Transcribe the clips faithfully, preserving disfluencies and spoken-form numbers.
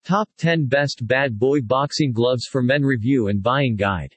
Top ten Best Bad Boy Boxing Gloves for Men Review and Buying Guide.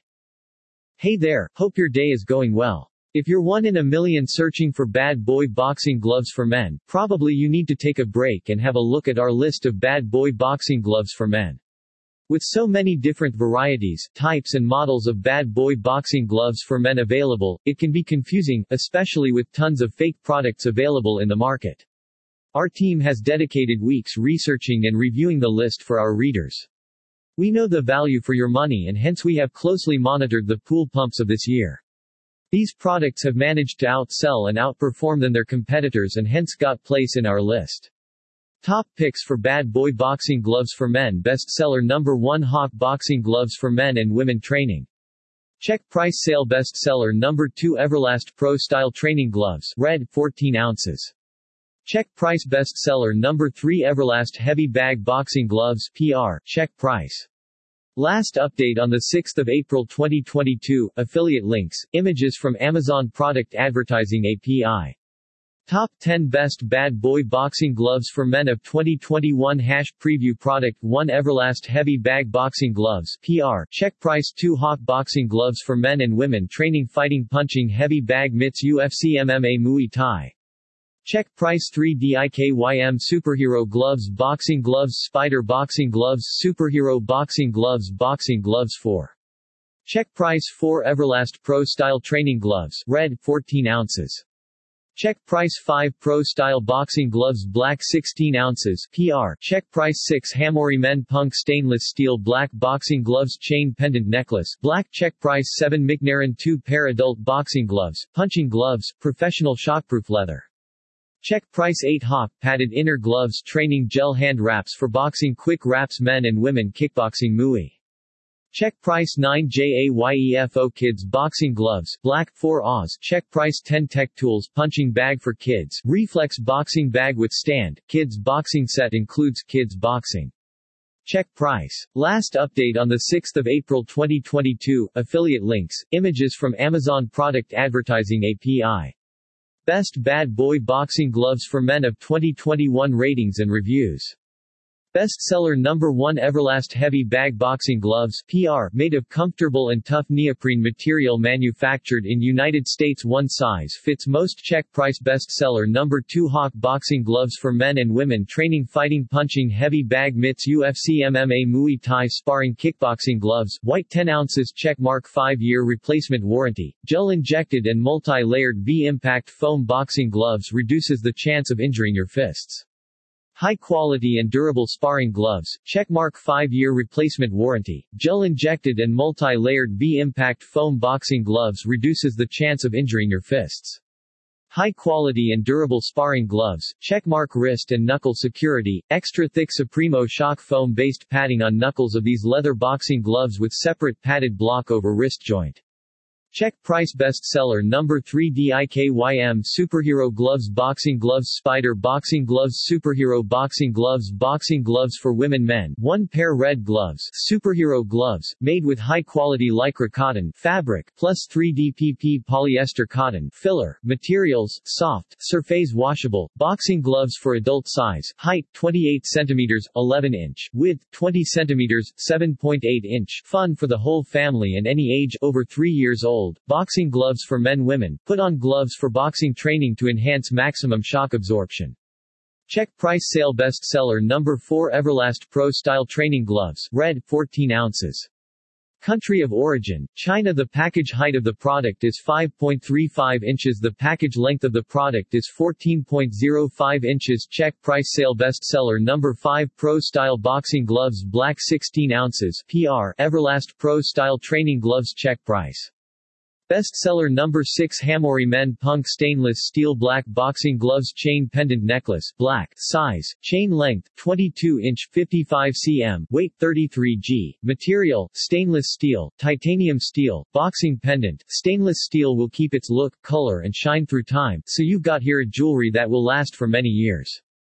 Hey there, hope your day is going well. If you're one in a million searching for bad boy boxing gloves for men, probably you need to take a break and have a look at our list of bad boy boxing gloves for men. With so many different varieties, types and models of bad boy boxing gloves for men available, it can be confusing, especially with tons of fake products available in the market. Our team has dedicated weeks researching and reviewing the list for our readers. We know the value for your money and hence we have closely monitored the pool pumps of this year. These products have managed to outsell and outperform than their competitors and hence got place in our list. Top picks for bad boy boxing gloves for men. Bestseller number one, Hawk Boxing Gloves for Men and Women Training. Check price sale. Bestseller number two, Everlast Pro Style Training Gloves, red, fourteen ounces. Check price. Bestseller number three, Everlast Heavy Bag Boxing Gloves, P R, check price. Last update on the sixth of April twenty twenty-two, affiliate links, images from Amazon Product Advertising A P I. Top ten Best Bad Boy Boxing Gloves for Men of twenty twenty-one. Hash preview. Product one, Everlast Heavy Bag Boxing Gloves, P R, check price. two, Hawk Boxing Gloves for Men and Women Training Fighting Punching Heavy Bag Mitts U F C M M A Muay Thai. Check price. three, D I K Y M Superhero Gloves Boxing Gloves Spider Boxing Gloves Superhero Boxing Gloves Boxing Gloves four. Check price. four, Everlast Pro Style Training Gloves, red, fourteen ounces. Check price. five, Pro Style Boxing Gloves Black, sixteen ounces, P R, check price. six, Hamori Men Punk Stainless Steel Black Boxing Gloves Chain Pendant Necklace, black, check price. seven, McNairn two Pair Adult Boxing Gloves, Punching Gloves, Professional Shockproof Leather. Check price. eight, Hawk Padded Inner Gloves Training Gel Hand Wraps for Boxing Quick Wraps Men and Women Kickboxing Muay. Check price. nine, JAYEFO Kids Boxing Gloves, black, four oz, check price. ten, Tech Tools Punching Bag for Kids, Reflex Boxing Bag with Stand, Kids Boxing Set includes Kids Boxing. Check price. Last update on the sixth of April twenty twenty-two, affiliate links, images from Amazon Product Advertising A P I. Best Bad Boy Boxing Gloves for Men of twenty twenty-one Ratings and Reviews. Bestseller number one, Everlast Heavy Bag Boxing Gloves, P R, made of comfortable and tough neoprene material manufactured in United States. One size fits most. Check price. Bestseller number two, Hawk Boxing Gloves for Men and Women Training Fighting Punching Heavy Bag Mitts U F C M M A Muay Thai Sparring Kickboxing Gloves, white, ten ounces. Check mark. five year replacement warranty. Gel injected and multi-layered V-impact foam boxing gloves reduces the chance of injuring your fists. High quality and durable sparring gloves, checkmark. five year replacement warranty, gel injected and multi-layered V-impact foam boxing gloves reduces the chance of injuring your fists. High quality and durable sparring gloves, checkmark. Wrist and knuckle security, extra thick Supremo shock foam based padding on knuckles of these leather boxing gloves with separate padded block over wrist joint. Check price. Bestseller number three, D I K Y M Superhero Gloves Boxing Gloves Spider Boxing Gloves Superhero Boxing Gloves Boxing Gloves for Women Men, one pair. Red Gloves Superhero Gloves, made with high-quality lycra cotton fabric, plus three D P P polyester cotton filler, materials, soft, surface washable, boxing gloves for adult size, height, twenty-eight centimeters, eleven inch, width, twenty centimeters, seven point eight inch, fun for the whole family and any age, over three years old. Boxing gloves for men. Women, put on gloves for boxing training to enhance maximum shock absorption. Check price. Sale. Bestseller number four, Everlast Pro Style Training Gloves, red, fourteen ounces. Country of origin, China. The package height of the product is five point three five inches. The package length of the product is fourteen point zero five inches. Check price. Sale. Bestseller number five, Pro Style Boxing Gloves Black, sixteen ounces, P R, Everlast Pro Style Training Gloves. Check price. Bestseller number six, Hamori Men Punk Stainless Steel Black Boxing Gloves Chain Pendant Necklace, black, size, chain length, twenty-two inch, fifty-five centimeters, weight, thirty-three grams, material, stainless steel, titanium steel, boxing pendant. Stainless steel will keep its look, color and shine through time, so you've got here a jewelry that will last for many years.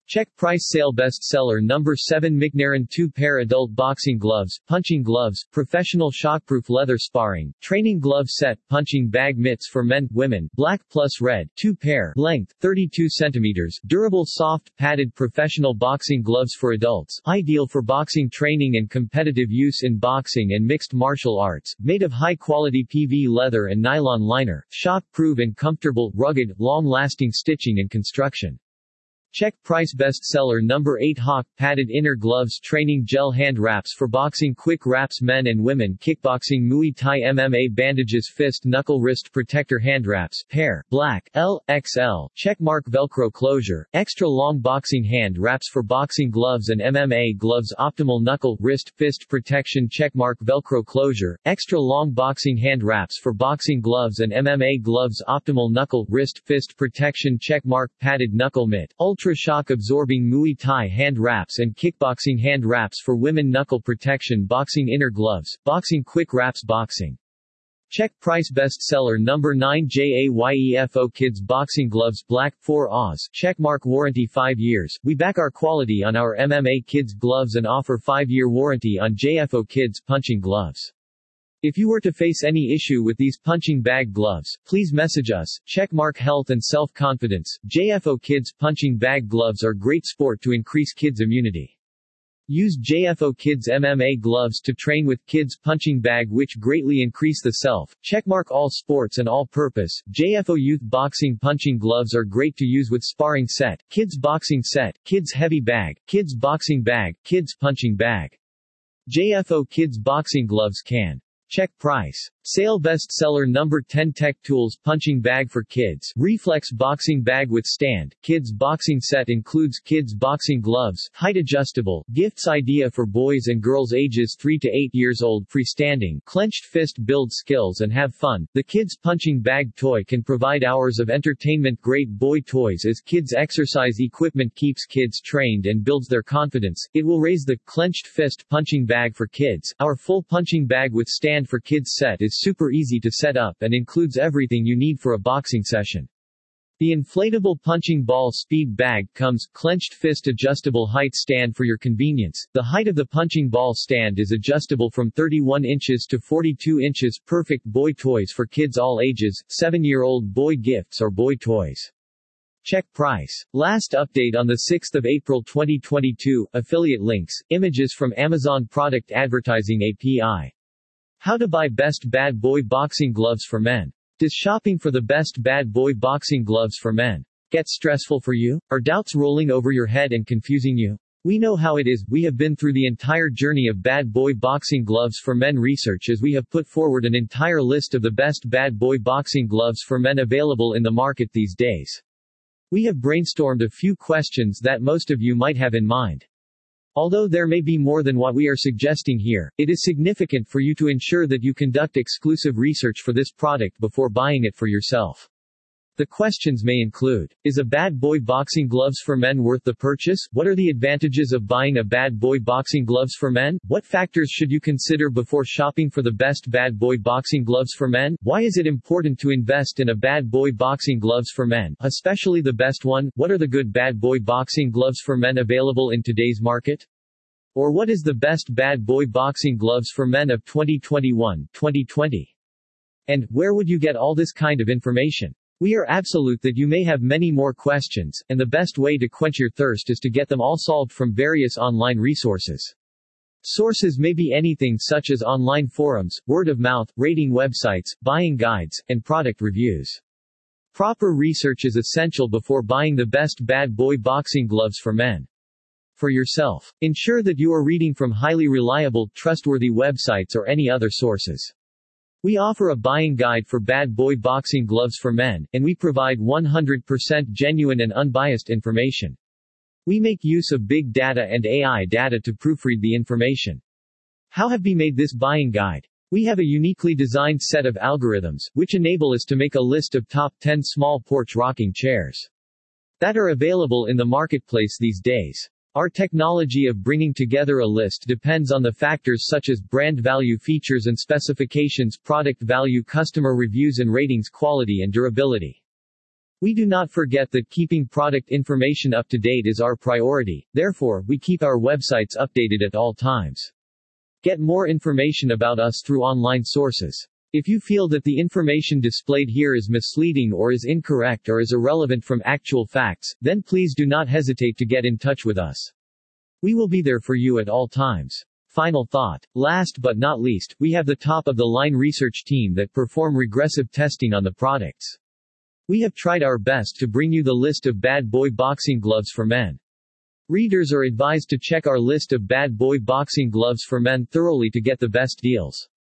Check price. Sale. Bestseller number seven. McNaren two pair adult boxing gloves, punching gloves, professional shockproof leather sparring, training glove set, punching bag mitts for men, women, black plus red, two pair, length, thirty-two centimeters, durable soft, padded professional boxing gloves for adults, ideal for boxing training and competitive use in boxing and mixed martial arts, made of high-quality P V leather and nylon liner, shock-proof and comfortable, rugged, long-lasting stitching and construction. Check price. Bestseller number eight. Hawk padded inner gloves, training gel hand wraps for boxing, quick wraps men and women, kickboxing, Muay Thai, M M A bandages, fist, knuckle, wrist protector, hand wraps, pair, black, L, X L, checkmark, Velcro closure, extra long boxing hand wraps for boxing gloves and M M A gloves, optimal knuckle, wrist, fist protection, checkmark, Velcro closure, extra long boxing hand wraps for boxing gloves and M M A gloves, optimal knuckle, wrist, fist protection, checkmark, padded knuckle mitt, ultra shock absorbing Muay Thai hand wraps and kickboxing hand wraps for women, knuckle protection, boxing inner gloves, boxing quick wraps, boxing. Check price. Bestseller number nine. JAYEFO Kids Boxing Gloves, black, four Oz, checkmark, warranty five years. We back our quality on our M M A kids gloves and offer five year warranty on J F O Kids punching gloves. If you were to face any issue with these punching bag gloves, please message us. Checkmark Health and Self-Confidence. J F O Kids punching bag gloves are great sport to increase kids' immunity. Use J F O Kids M M A gloves to train with kids punching bag, which greatly increase the self. Checkmark All Sports and All-Purpose. J F O Youth Boxing punching gloves are great to use with sparring set, kids boxing set, kids heavy bag, kids boxing bag, kids punching bag. J F O Kids boxing gloves can. Check price. Sale. Bestseller number ten. Tech Tools punching bag for kids, reflex boxing bag with stand, kids boxing set, includes kids boxing gloves, height adjustable, gifts idea for boys and girls ages three to eight years old, freestanding, clenched fist, build skills and have fun. The kids punching bag toy can provide hours of entertainment. Great boy toys as kids exercise equipment, keeps kids trained and builds their confidence. It will raise the clenched fist punching bag for kids. Our full punching bag with stand for kids set is super easy to set up and includes everything you need for a boxing session. The inflatable punching ball speed bag comes, clenched fist adjustable height stand for your convenience. The height of the punching ball stand is adjustable from thirty-one inches to forty-two inches. Perfect boy toys for kids all ages, seven year old boy gifts or boy toys. Check price. Last update on the sixth of April twenty twenty-two, affiliate links, images from Amazon product advertising A P I. How to buy best bad boy boxing gloves for men. Does shopping for the best bad boy boxing gloves for men get stressful for you? Are doubts rolling over your head and confusing you? We know how it is. We have been through the entire journey of bad boy boxing gloves for men research, as we have put forward an entire list of the best bad boy boxing gloves for men available in the market these days. We have brainstormed a few questions that most of you might have in mind. Although there may be more than what we are suggesting here, it is significant for you to ensure that you conduct exclusive research for this product before buying it for yourself. The questions may include: is a bad boy boxing gloves for men worth the purchase? What are the advantages of buying a bad boy boxing gloves for men? What factors should you consider before shopping for the best bad boy boxing gloves for men? Why is it important to invest in a bad boy boxing gloves for men, especially the best one? What are the good bad boy boxing gloves for men available in today's market? Or what is the best bad boy boxing gloves for men of twenty twenty-one to twenty twenty? And where would you get all this kind of information? We are absolute that you may have many more questions, and the best way to quench your thirst is to get them all solved from various online resources. Sources may be anything such as online forums, word of mouth, rating websites, buying guides, and product reviews. Proper research is essential before buying the best bad boy boxing gloves for men. For yourself, ensure that you are reading from highly reliable, trustworthy websites or any other sources. We offer a buying guide for bad boy boxing gloves for men, and we provide one hundred percent genuine and unbiased information. We make use of big data and A I data to proofread the information. How have we made this buying guide? We have a uniquely designed set of algorithms, which enable us to make a list of top ten small porch rocking chairs that are available in the marketplace these days. Our technology of bringing together a list depends on the factors such as brand value, features and specifications, product value, customer reviews and ratings, quality and durability. We do not forget that keeping product information up to date is our priority, therefore, we keep our websites updated at all times. Get more information about us through online sources. If you feel that the information displayed here is misleading or is incorrect or is irrelevant from actual facts, then please do not hesitate to get in touch with us. We will be there for you at all times. Final thought. Last but not least, we have the top-of-the-line research team that perform regressive testing on the products. We have tried our best to bring you the list of bad boy boxing gloves for men. Readers are advised to check our list of bad boy boxing gloves for men thoroughly to get the best deals.